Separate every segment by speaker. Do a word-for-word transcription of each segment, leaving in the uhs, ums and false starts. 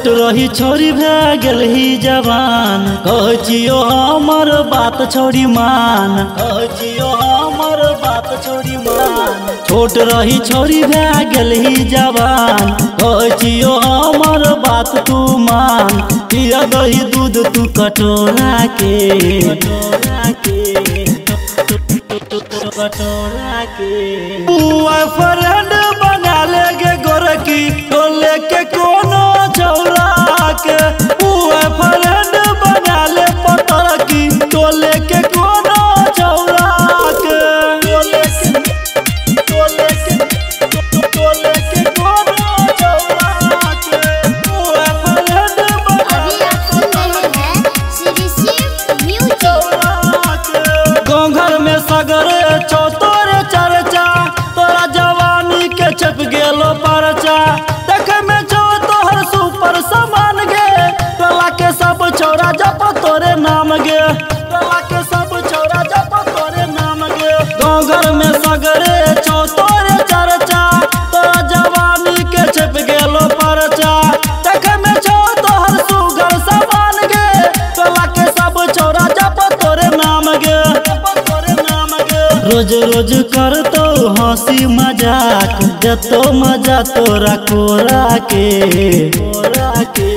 Speaker 1: छोट रही छोरी भे गेल ही जवान, कहियो हमर बात छोड़ी मान, कहियो हमर बात छोड़ी मान। छोट रही छोरी भे गेल ही जवान, कहियो हमर बात तू मान। पिया दही दूध तू कटोरा के, कटोरा के, कटोरा के। बॉयफ्रेंड बना लेगे गोरकी तो लेके कोनो छौरा के। बॉयफ्रेंड बना ले पतर की तो लेके कोनो छौरा के, तो लेके तो लेके तो लेके कोनो छौरा के। बॉयफ्रेंड बना
Speaker 2: अभी आप सुन रहे हैं श्री शिव म्यूजिक।
Speaker 1: गाँव घर में सगरे छो तोरे चर्चा, तोरा जवानी के छप गेलो परचा। देखे में छो तोहर सुपर समान गे, टोला के सब छोरा जप तोरे नाम गे, टोला के सब छोरा जप तोरे नाम गे। गाँव घर में सगरे छो तोरे चर्चा, तोरा जवानी के छप गेलो परचा। देखे में छो तोहर सुगर समान गे, टोला के सब छोरा जप तोरे नाम गे, तोरे नाम गे। रोज रोज करतो हंसी मजाक, जतो मजा तोरा कोरा के, कोरा के,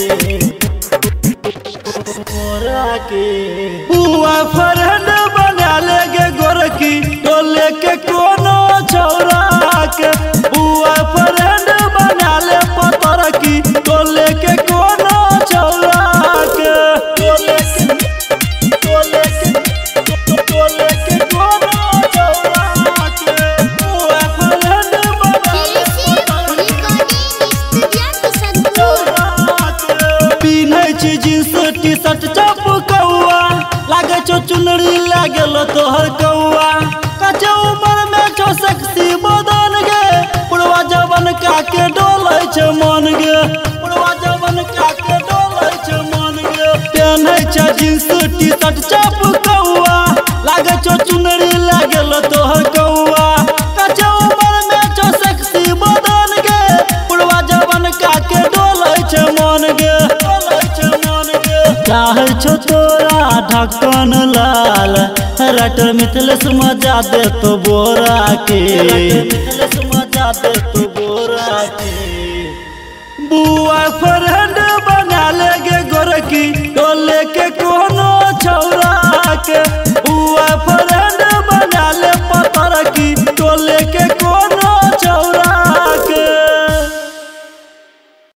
Speaker 1: कोरा के। बॉयफ्रेंड बना लेगे गोरकी तो लेके कोनो छौरा के। बॉयफ्रेंड बना ले पतर की तो लेके कोनो छौरा के, तो लेके तो लेके तो लेके कोनो छौरा के। बॉयफ्रेंड बना ले
Speaker 2: श्री शिव रिकॉर्डिंग स्टूडियो किशनपुर।
Speaker 1: पिन्है छी जींस टी शर्ट चप कौआ, लागे छो चुनरी लागल तोहर कौआ। कच्चे उम्र में छो सेक्सी बदन गे, बुढ़वा जवन का के डोलै छै मन गे, बुढ़वा जवन का के डोलै छै मन गे। पिन्है छै जींस टी शर्ट चप कौआ, लागे छो चुनरी लागल तोहर कौआ। कच्चे उम्र में छो सेक्सी बदन गे, बुढ़वा जवन का के डोलै छै मन गे, डोलै छै मन गे। चाहे छो तोरा ढक्कन लाल, राइटर मिथिलेश मजा दे तो बोरा के, मिथिलेश मजा दे तो बोरा के। बॉयफ्रेंड बना लेगे गोरकी तो लेके कोनो छौरा के।